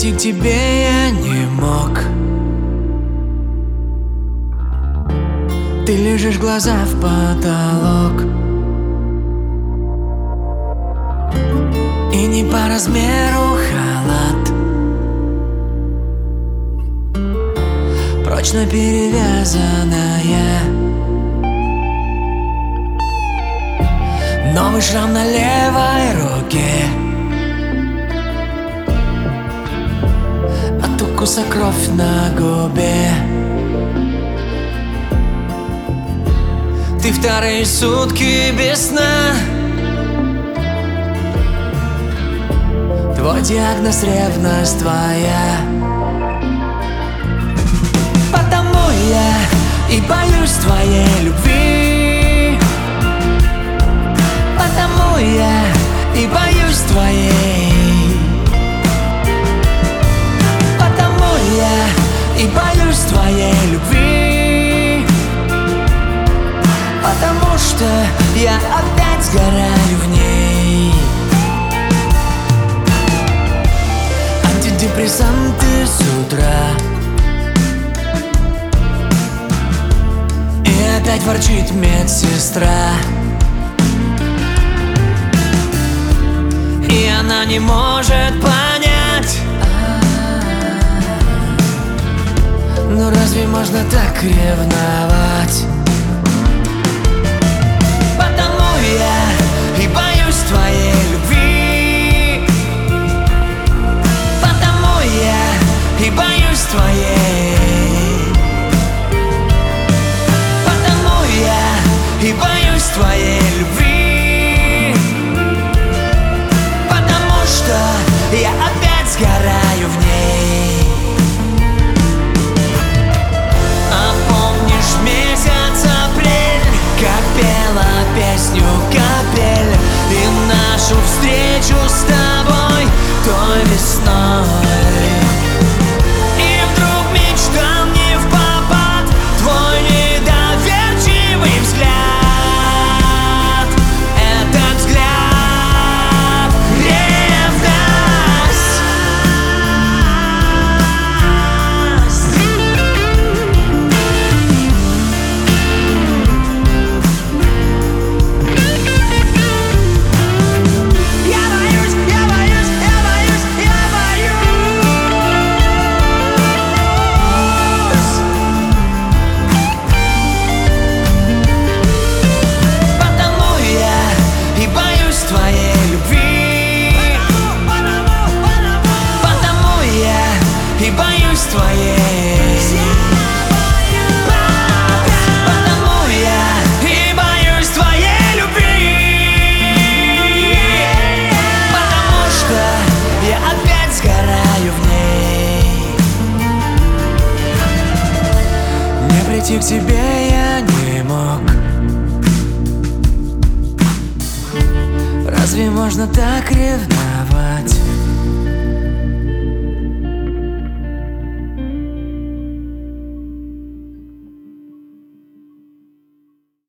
прийти к тебе я не мог. Ты лежишь, глаза в потолок, и не по размеру халат, прочно перевязанная. Новый шрам на левой руке, от укуса кровь на губе. Ты вторые сутки без сна, твой диагноз — ревность твоя. Потому я и боюсь твоей любви, потому я и боюсь твоей, потому я и боюсь твоей любви, потому что я опять сгораю в ней. Антидепрессанты с утра, и опять ворчит медсестра, и она не может понять, ну разве можно так ревновать? Потому я и боюсь твоей любви, потому я и боюсь твоей, потому я и боюсь твоей любви, потому что я опять сгораю в ней. А помнишь месяц апрель, как пела песню капель, и нашу встречу с тобой той весной? И вдруг мечтам не впопад твой недоверчивый взгляд. Этот взгляд — ревность. Я боюсь, я боюсь, я боюсь, я боюсь. Потому я и боюсь твоей любви, потому я и боюсь твоей, потому я и боюсь твоей любви, потому что я опять сгораю в ней. Не прийти к тебе я не мог. Разве можно так ревновать?